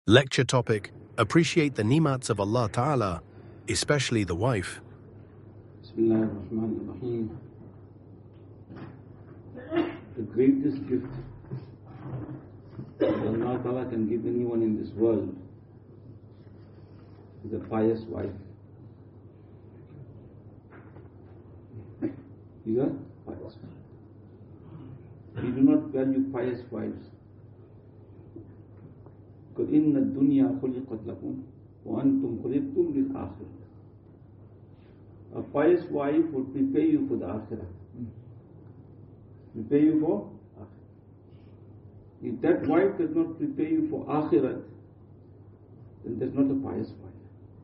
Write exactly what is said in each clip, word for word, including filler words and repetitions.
Lecture topic: Appreciate the nimats of Allah Ta'ala, especially the wife. Bismillah ar-Rahman ar-Rahim. The greatest gift that Allah Ta'ala can give anyone in this world is a pious wife. Is a pious wife. We do not value pious wives. Because inna dunya khuliqat lakum wa antum khuliqtum lil akhirah. A pious wife would prepare you for the akhirah. Prepare you for akhirah. If that wife does not prepare you for akhirah, then that's not a pious wife.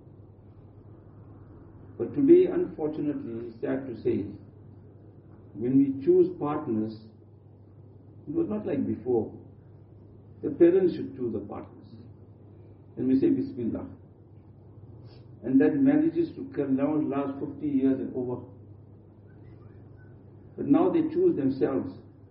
But today, unfortunately, it's sad to say, when we choose partners, it was not like before. The parents should choose the partners. And we say Bismillah. And that manages to now last fifty years and over. But now they choose themselves.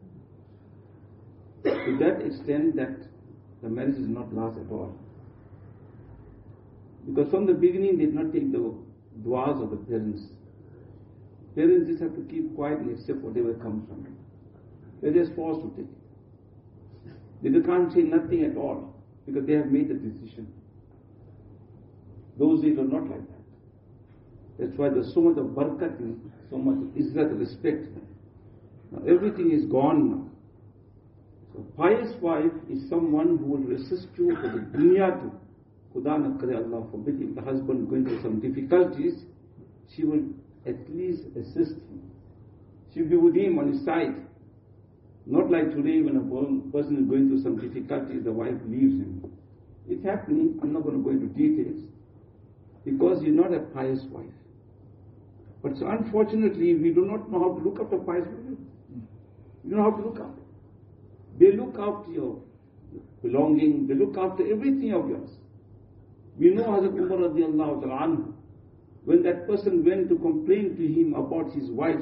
To that extent that the marriage does not last at all. Because from the beginning they did not take the du'as of the parents. Parents just have to keep quiet and accept whatever comes from them. They're just forced to take it. They can't say nothing at all because they have made the decision. Those days are not like that. That's why there's so much of barakat and so much of izzat, respect. Now everything is gone now. So pious wife is someone who will resist you for the dunya too. Khuda na kare, Allah forbid, if the husband is going through some difficulties, she will at least assist him. She will be with him on his side. Not like today when a person is going through some difficulties, the wife leaves him. It's happening. I'm not going to go into details. Because you're not a pious wife. But so unfortunately, we do not know how to look after pious women. You don't know how to look after. They look after your belonging. They look after everything of yours. We know Hazrat Umar radiallahu ta'ala anhu, when that person went to complain to him about his wife,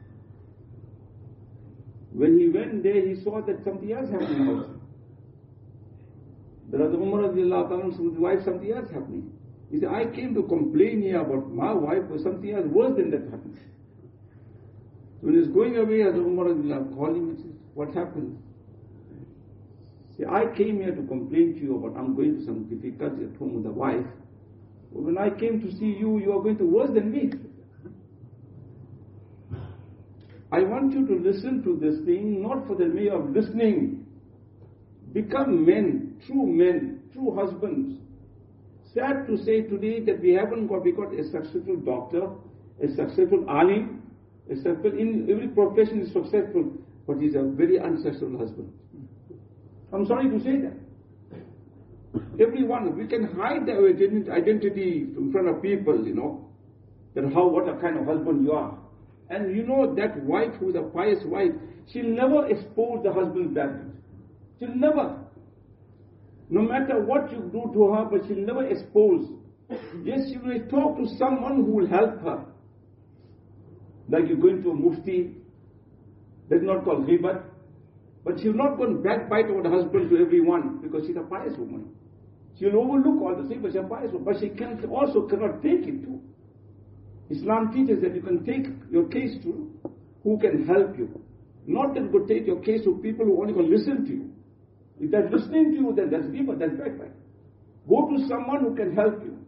when he went there, he saw that something else happened in the house. But Hazrat Umar radiallahu ta'ala anhu, his wife, something else happening. He said, I came to complain here about my wife, but something else worse than that happened. So when he's going away, Hazrat Umar called him and says, what happened? He said, I came here to complain to you about I'm going to some difficulty at home with the wife. But when I came to see you, you are going to worse than me. I want you to listen to this thing, not for the way of listening. Become men, true men, true husbands. Sad to say today that we haven't got, we got a successful doctor, a successful alim, a successful, in every profession is successful, but he's a very unsuccessful husband. I'm sorry to say that. Everyone, we can hide our identity in front of people, you know, that how, what a kind of husband you are. And you know that wife who's a pious wife, she'll never expose the husband's bad deeds. She'll never. No matter what you do to her, but she'll never expose. Yes, she will talk to someone who will help her. Like you're going to a mufti, that's not called ghibat. But she'll not go and backbite over the husband to everyone because she's a pious woman. She'll overlook all the things, but she's a pious woman. But she can also cannot take it too. Islam teaches that you can take your case to who can help you. Not that you could take your case to people who only going to listen to you. If they're listening to you, then that's deeper, that's backbite. Go to someone who can help you.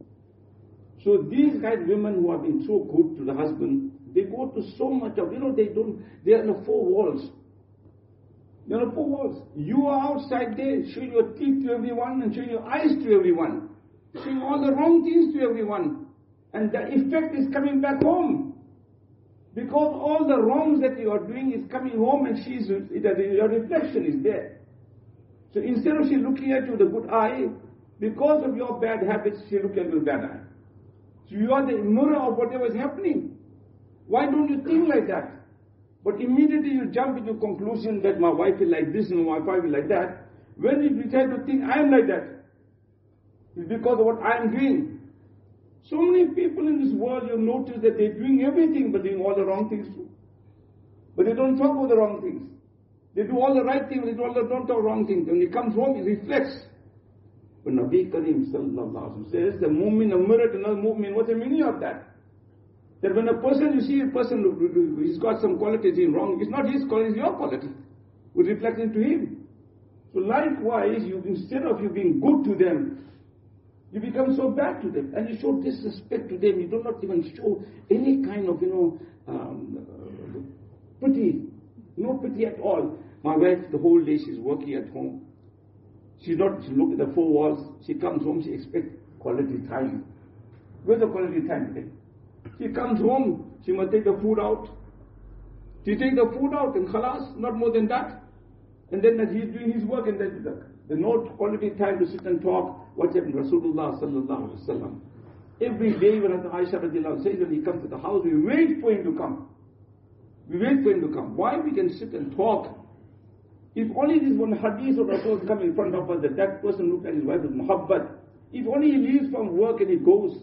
So these guys, women who have been so good to the husband, they go to so much of, you know, they don't, they are in the four walls. They're in the four walls. You are outside there, showing your teeth to everyone and showing your eyes to everyone. Showing all the wrong things to everyone. And the effect is coming back home. Because all the wrongs that you are doing is coming home and she's, your reflection is there. So instead of she looking at you with a good eye, because of your bad habits, she looks at you with a bad eye. So you are the mirror of whatever is happening. Why don't you think like that? But immediately you jump into conclusion that my wife is like this and my wife is like that. When you try to think, I am like that, it's because of what I am doing. So many people in this world, you notice that they're doing everything but doing all the wrong things too. But they don't talk about the wrong things. They do all the right things, they do all the don't do wrong things. When he comes home, he reflects. But Nabi Kareem sallallahu alaihi wasallam says, the mu'min, a mirror to another mu'min. What's the meaning of that? That when a person, you see a person, he's got some qualities in wrong, it's not his quality, it's your quality. It reflects into him. So likewise, you, instead of you being good to them, you become so bad to them. And you show disrespect to them. You do not even show any kind of, you know, um, uh, pity. No pity at all. My wife, the whole day she's working at home. She's not, she look at the four walls. She comes home, she expects quality time. Where's the quality time today? She comes home, she must take the food out. She take the food out and khalas, not more than that. And then he's doing his work and then the, the no quality time to sit and talk. What happened? Rasulullah sallallahu alaihi wasallam. Every day when Aisha radiallahu says when he comes to the house, we wait for him to come. We wait for him to come. Why we can sit and talk? If only this one hadith of Rasul come in front of us, that that person looked at his wife with muhabbat. If only he leaves from work and he goes.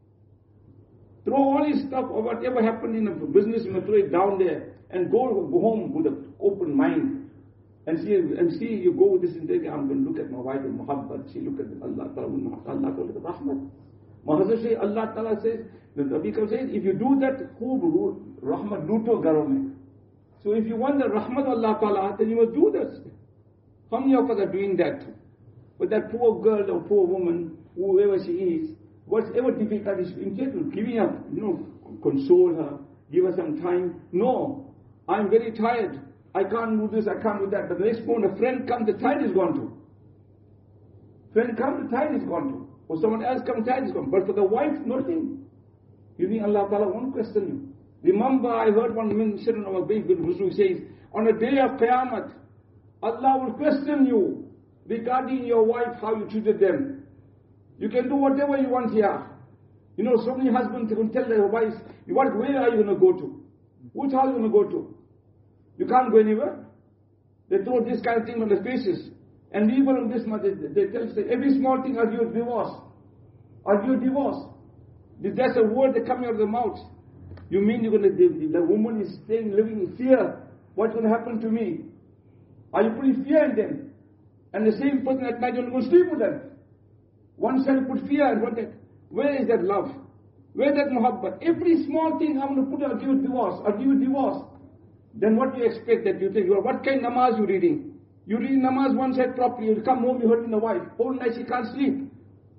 Throw all his stuff or whatever happened in a business, you know, throw it down there and go, go home with an open mind. And see, and see, you go with this intention, I'm going to look at my wife with muhabbat. She look at Allah Ta'ala with muhabbat. Allah Ta'ala with rahmat. Mahazir say, Allah Ta'ala says, the Nabi says, if you do that, who rahmat luto garo mein. So if you want the rahmat of Allah Ta'ala, then you must do this. How many of us are doing that? But that poor girl or poor woman, whoever she is, whatever difficulty she's in of giving her, you know, console her, give her some time. No, I'm very tired. I can't do this, I can't do that. But the next moment a friend comes, the tide is gone too. Friend comes, the tide is gone too. Or someone else comes, the tide is gone. But for the wife, nothing. You think Allah Ta'ala won't question you. Remember, I heard one mention of a big Rasul says, on the day of Qiyamah, Allah will question you regarding your wife, how you treated them. You can do whatever you want here. You know, so many husbands will tell their wives, what, where are you going to go to? Which house are you going to go to? You can't go anywhere. They throw this kind of thing on their faces. And even on this matter, they tell us every small thing, are you a divorce? Are you a divorce? That's a word that comes out of the mouth. You mean you're going to, the, the woman is staying, living in fear. What's going to happen to me? Are you putting fear in them? And the same person at night, you're going to sleep with them. One side put fear and one that. Where is that love? Where is that muhabbat? Every small thing I'm going to put, I'll give you divorce. I'll give you divorce. Then what do you expect that you think? What kind of namaz you reading? You read namaz one side properly. You come home, you hurting the wife. Whole night she can't sleep.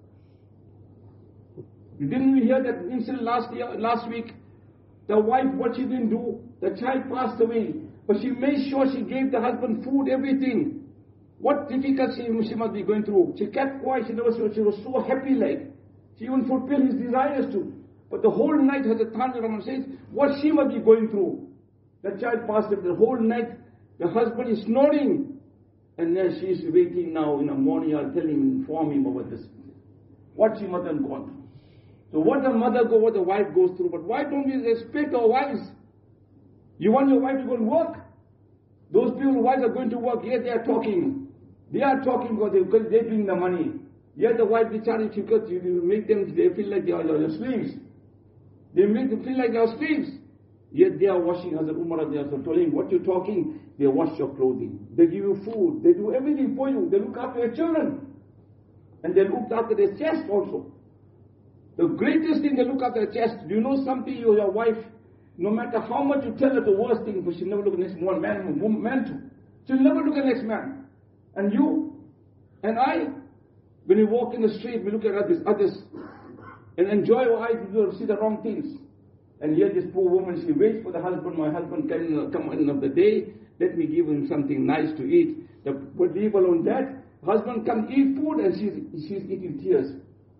You didn't you hear that incident last year, last week? The wife, what she didn't do, the child passed away. But she made sure she gave the husband food, everything. What difficulty she must be going through. She kept quiet, she never she was so happy like. She even fulfilled his desires too. But the whole night, as the Tanjara says, what she must be going through. The child passed away, the whole night, the husband is snoring. And then she is waiting now in the morning, I'll tell him, inform him about this. What she must have gone through. So what the mother go, what the wife goes through. But why don't we respect our wives? You want your wife to go and work? Those people who wives are going to work, yes, they are talking. They are talking because, they, because they're doing the money. Yet the wife, they charge you because you make them, they feel like they are your slaves. They make them feel like they are slaves. Yet they are washing, as Umar they are told him, what you're talking, they wash your clothing. They give you food. They do everything for you. They look after your children. And they look after their chest also. The greatest thing, they look after their chest. Do you know something, you, your wife, no matter how much you tell her the worst thing, but she'll never look at the next one man, woman, man too. She'll never look at the next man. And you, and I, when we walk in the street, we look at others, others and enjoy our eyes, we see the wrong things. And yet this poor woman, she waits for the husband. My husband can come in of the day. Let me give him something nice to eat. The, but leave alone that. Husband come eat food and she's, she's eating tears.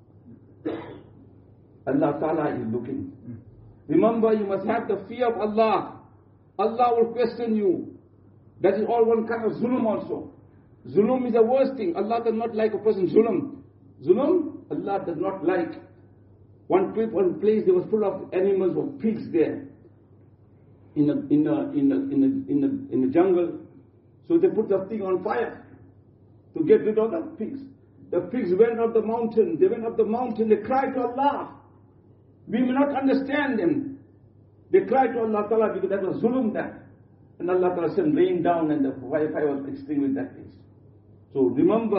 Allah Ta'ala is looking. Remember, you must have the fear of Allah. Allah will question you. That is all one kind of zulm also. Zulm is the worst thing. Allah does not like a person zulm. Zulm, Allah does not like. One place, one place there was full of animals or pigs there. In the, in the, in the, in the, in the, in the jungle. So they put the thing on fire to get rid of the pigs. The pigs went up the mountain. They went up the mountain. They cried to Allah. We may not understand them. They cried to Allah Ta'ala because that was zulm that. And Allah Ta'ala sent rain down and the fire was extinguished that place. So remember,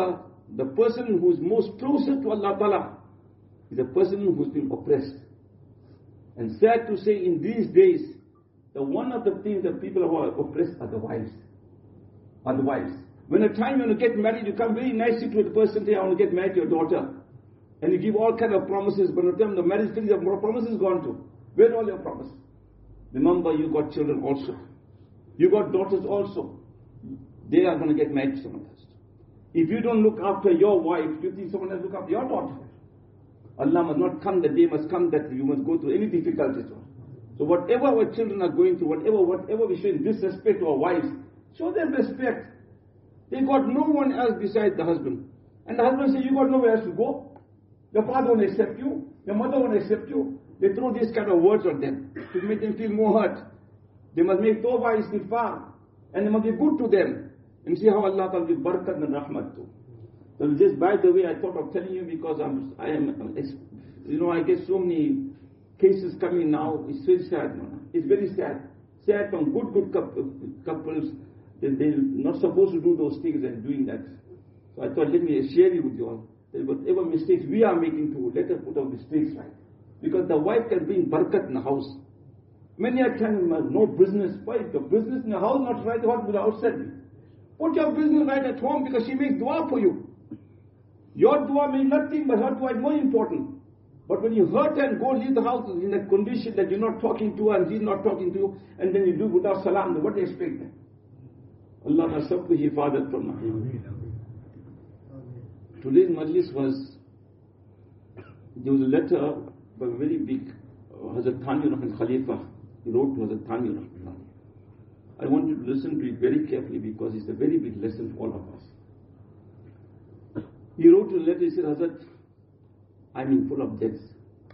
the person who is most closer to Allah Ta'ala is a person who's been oppressed. And sad to say, in these days, the one of the things that people who are oppressed are the wives. Are the wives. When a time you want to get married, you come very nicely to the person, say, I want to get married to your daughter. And you give all kind of promises, but by the time the marriage thing, the promises gone to. Where are all your promises? Remember, you got children also. You got daughters also. They are going to get married to someone else. If you don't look after your wife, you think someone else look after your daughter. Allah must not come, the day must come that you must go through any difficulties. So whatever our children are going through, whatever whatever we show in disrespect to our wives, show them respect. They got no one else besides the husband. And the husband says, you got nowhere else to go. Your father won't accept you. Your mother won't accept you. They throw these kind of words on them to make them feel more hurt. They must make tawbah istighfar. And they must be good to them. And see how Allah will give barakat and rahmat too. So just by the way, I thought of telling you because I'm, I am, you know, I get so many cases coming now. It's very sad, man. It's very sad. Sad from good, good couples. They, they're not supposed to do those things and doing that. So I thought, let me share it with you all. That whatever mistakes we are making too, let us put our mistakes right. Because the wife can bring barakat in the house. Many a times no business. Why? The business in the house not right, what will the outside be? Put your business right at home because she makes dua for you. Your dua means nothing, but her dua is more important. But when you hurt her and go leave the house in a condition that you're not talking to her and she's not talking to you, and then you do without salam, then what do you expect then? Allah has sabku hifadat from him. Today's majlis was, there was a letter by a very big uh, Hazrat Thani Rahman Khalifa. He wrote to Hazrat Thani Rahman. I want you to listen to it very carefully because it's a very big lesson for all of us. He wrote to the letter, he said, Hazrat, I'm in full of debts.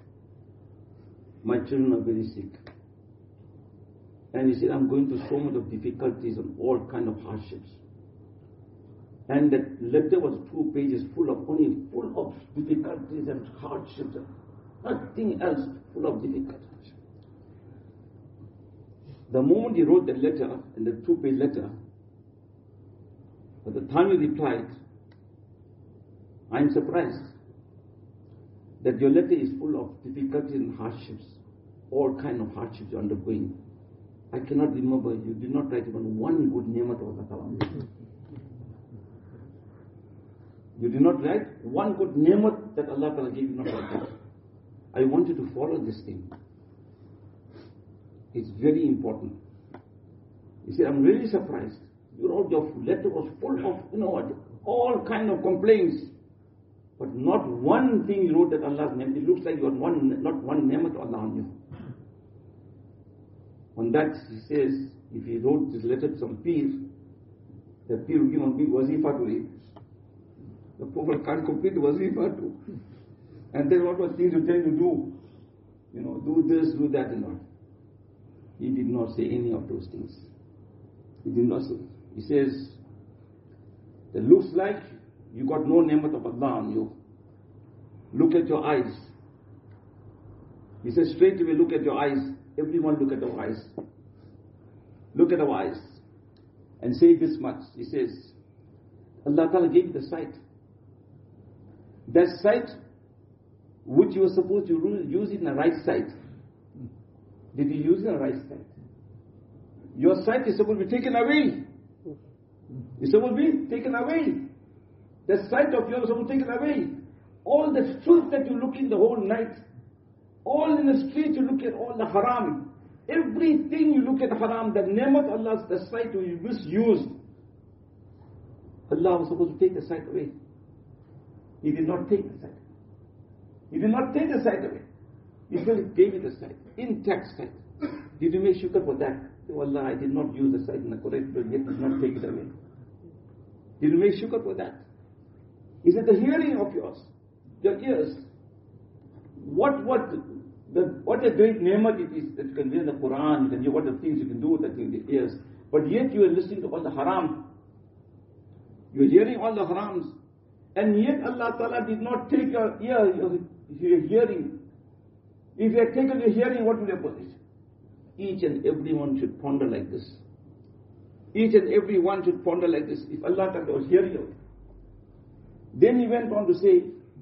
My children are very sick. And he said, I'm going through so much of difficulties and all kind of hardships. And that letter was two pages full of only full of difficulties and hardships. Nothing else, full of difficulties. The moment he wrote that letter, in the two-page letter, at the time he replied, I am surprised that your letter is full of difficulties and hardships, all kind of hardships you're undergoing. I cannot remember, you did not write even one good name at Allah. You did not write one good name that Allah Ta'ala gave you, not like that. I want you to follow this thing. It's very important. He said, I'm really surprised. You wrote your letter was full of, you know what, all kind of complaints. But not one thing you wrote that Allah's name. It looks like you had one, not one name at Allah on you. On that, he says, if he wrote this letter to some peer, the peer will give him a big wazifa to read. The Prophet can't complete the wazifa too. And then what was things you tell to do? You know, do this, do that and all. He did not say any of those things. He did not say. He says, it looks like you got no name of Allah on you. Look at your eyes. He says, straight away, look at your eyes. Everyone look at our eyes. Look at our eyes. And say this much. He says, Allah Ta'ala gave you the sight. That sight, which you were supposed to use it in the right sight. Did you use it in the right sight? Your sight is supposed to be taken away. It's supposed to be taken away. The sight of yours is supposed to be taken away. All the truth that you look in the whole night, all in the street you look at all the haram. Everything you look at haram, the name of Allah's the sight you misused. Allah was supposed to take the sight away. He did not take the sight. He did not take the sight away. He still gave you the sight, intact sight. Did you make shukr for that? Oh Allah, I did not use the sight in the correct way, yet did not take it away. Did you make shukr for that? He said, the hearing of yours, your ears. What what the what a great ni'mat it is that you can read the Quran, you can hear what the things you can do with the, the ears. But yet you are listening to all the haram. You are hearing all the harams. And yet Allah Ta'ala did not take your ear, your, your hearing. If you had taken your hearing, what would you have put? Each and every one should ponder like this. Each and every one should ponder like this. If Allah Ta'ala was hearing you, Then he went on to say,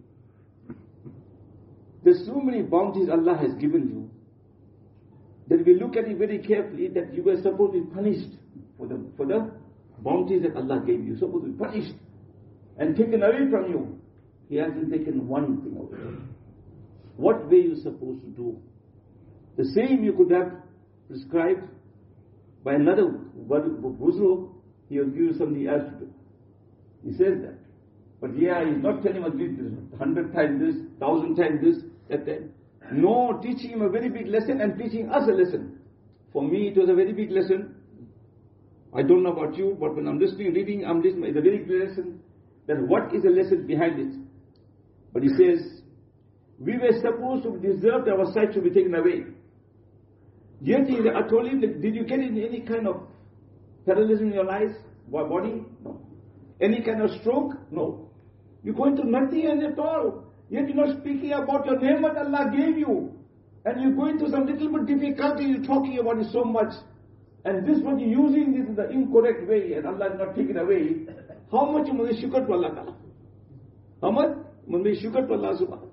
there's so many bounties Allah has given you, that if you look at it very carefully, that you were supposed to be punished for the, for the bounties that Allah gave you. Supposed to be punished and taken away from you. He hasn't taken one thing away. What were you supposed to do? The same you could have prescribed by another Buzruk, he will give you something else to do. He says that. But yeah, he's not telling us this, hundred times this, thousand times this, that, that. No, teaching him a very big lesson and teaching us a lesson. For me, it was a very big lesson. I don't know about you, but when I'm listening, reading, I'm listening, it's a very big lesson. That what is the lesson behind it? But he says, we were supposed to deserve our sight to be taken away. Yet he, I told him, that, did you get in any kind of paralysis in your eyes, body? No. Any kind of stroke? No. You're going to nothing at all. Yet you're not speaking about your name that Allah gave you. And you're going through some little bit difficulty, you're talking about it so much. And this what you're using, this is the incorrect way, and Allah is not taking away. How much you must be shukr to Allah Ta'ala? How much? You must be shukr to Allah Subhanahu.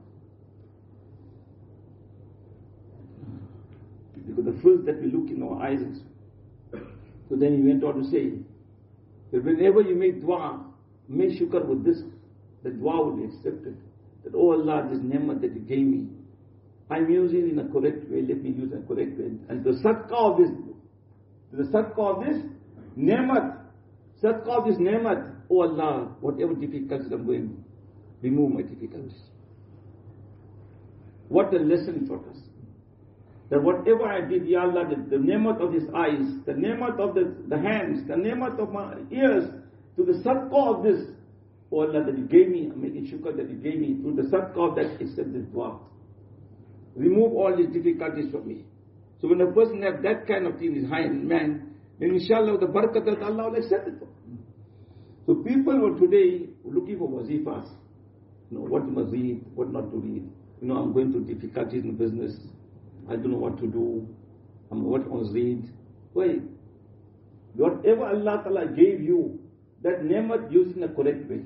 Because the first that we look in our eyes. So then he went on to say, that whenever you make dua, make shukr with this, the dua will be accepted. That, oh Allah, this ni'mat that you gave me, I'm using it in a correct way, let me use it in a correct way. And the sadaqah of this, the sadaqah of this ni'mat, sadaqah of this ni'mat, oh Allah, whatever difficulties I'm going through, remove my difficulties. What a lesson taught us. That whatever I did, Ya Allah, the, the ni'mat of his eyes, the ni'mat of the, the hands, the ni'mat of my ears, to the sadaqah of this, oh Allah, that you gave me, I'm making shukr that you gave me, through the sadaqah of that, accept this dua. Remove all these difficulties from me. So when a person has that kind of thing in his hand, man, then inshallah the barakat that Allah will accept it for. So people were today looking for wazifas. You know, what must read, what not to read. You know, I'm going through difficulties in business. I don't know what to do. I'm what must read. Wait. Whatever Allah Ta'ala gave you, that ni'mat used in a correct way.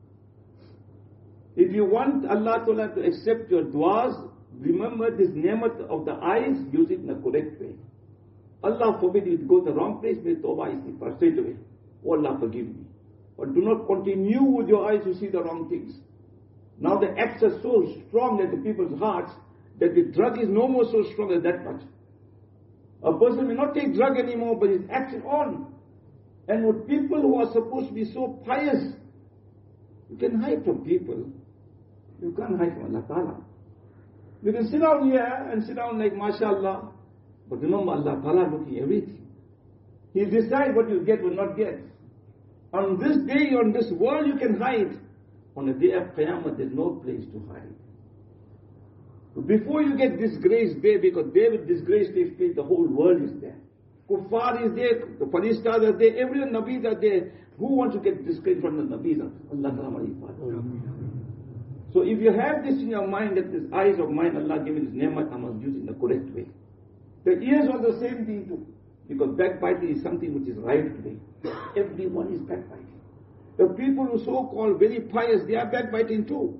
If you want Allah Ta'ala to accept your du'as, remember this ni'mat of the eyes, use it in a correct way. Allah forbid you to go to the wrong place, make tawbah istighfar straight away. Oh Allah, forgive me. But do not continue with your eyes to see the wrong things. Now the acts are so strong in the people's hearts that the drug is no more so strong as that much. A person may not take drug anymore, but it's acting on. And with people who are supposed to be so pious, you can hide from people. You can't hide from Allah Ta'ala. You can sit down here and sit down like mashallah, but remember Allah Ta'ala looking everything. He'll decide what you get or not get. On this day, on this world, you can hide. On the day of Qiyamah, there's no place to hide. Before you get disgraced there, because there with disgrace takes place, the whole world is there. Kuffar is there, the Faristas are there, everyone, Nabis are there. Who wants to get disgraced from the Nabis? Allah Ta'ala. So if you have this in your mind, that this eyes of mine, Allah given this ni'mat, I must use it in the correct way. The ears are the same thing too. Because backbiting is something which is right today. Everyone is backbiting. The people who so-called very pious, they are backbiting too.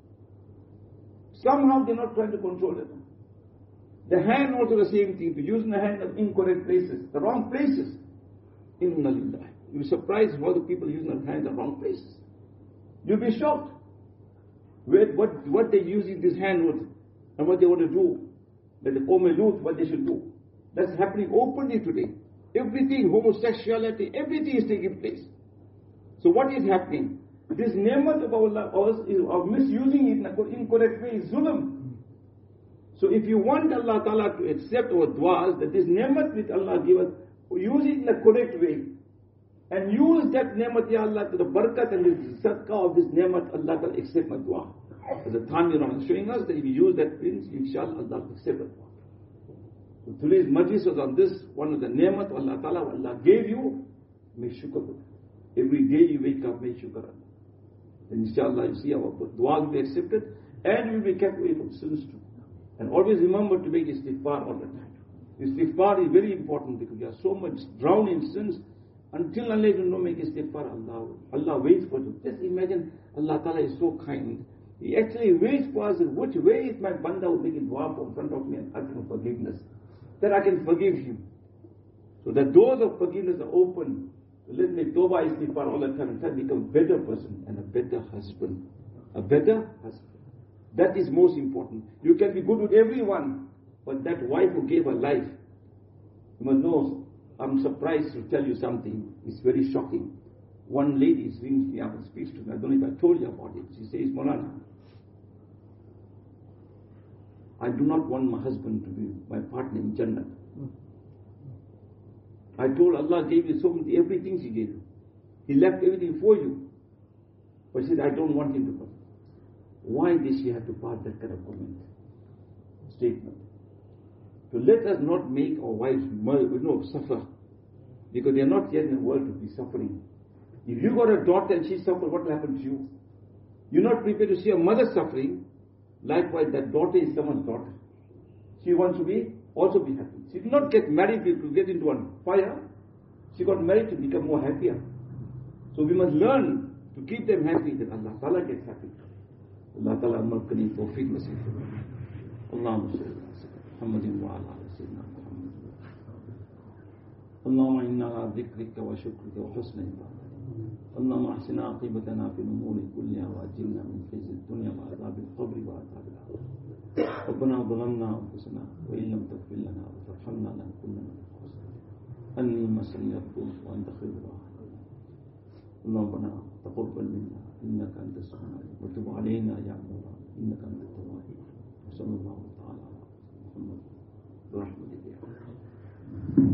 Somehow they're not trying to control it. The hand also the same thing, to use the hand in incorrect places, the wrong places. Inna lillahi. You'll be surprised how the people using their hands in the wrong places. You'll be shocked. With what, what they using this hand with and what they want to do. That the Qawm what they should do. That's happening openly today. Everything, homosexuality, everything is taking place. So what is happening? This ni'mat of Allah is of misusing it in an incorrect way is zulm. So if you want Allah Ta'ala to accept our du'as, that this ni'mat which Allah give us, use it in a correct way. And use that ni'mat, Ya Allah, to the barakat and the sadaqah of this ni'mat, Allah Ta'ala accept my dua. As the Thani Ram is showing us that if you use that things, inshallah Allah will accept it. So today's majlis was on this, one of the ni'mat Allah Ta'ala, Allah gave you, make shukr. Every day you wake up, make shukr. And inshallah you see our dua will be accepted, and you will be kept away from sins too. And always remember to make istighfar all the time. Istighfar is very important because we are so much drowned in sins, Until Allah you don't make istighfar, Allah, Allah waits for you. Just imagine, Allah Ta'ala is so kind. He actually waits for us. Which way is my banda who making dua in front of me and asking for forgiveness? That I can forgive him. So the doors of forgiveness are open. Let me tawbah istighfar all the time and try to become a better person and a better husband. A better husband. That is most important. You can be good with everyone, but that wife who gave her life, you must know, I'm surprised to tell you something. It's very shocking. One lady rings me up and speaks to me. I don't know if I told you about it. She says, Maulana, I do not want my husband to be my partner in Jannah. I told Allah gave you so many, everything He gave you. He left everything for you. But she said, I don't want him to come. Why did she have to pass that kind of comment? Statement. So let us not make our wives you know, suffer. Because they are not yet in the world to be suffering. If you got a daughter and she suffers, what will happen to you? You're not prepared to see a mother suffering. Likewise, that daughter is someone's daughter. She wants to be also be happy. She did not get married to get into a fire. She got married to become more happier. So we must learn to keep them happy, that Allah Ta'ala gets happy. Allah Ta'ala malkani tawfiq nasib. Allahumma salli ala Muhammadin wa ala sayyidina Muhammad. Allahumma inna ala dhikrika wa shukrika wa husna ibadatik. اللهم احسن عاقبتنا في الامور كلها واجرنا من خزي الدنيا وعذاب القبر وعذاب الاخره. ربنا ظلمنا انفسنا وان لم تغفر لنا وترحمنا لنكونن من الخاسرين. اني مسني الضر وانت خير الراحمين. اللهم تقبل منا انك انت السميع العليم وتب علينا يا مولانا انك انت التواب الرحيم. وصلى الله تعالى على محمد برحمتك يا رب.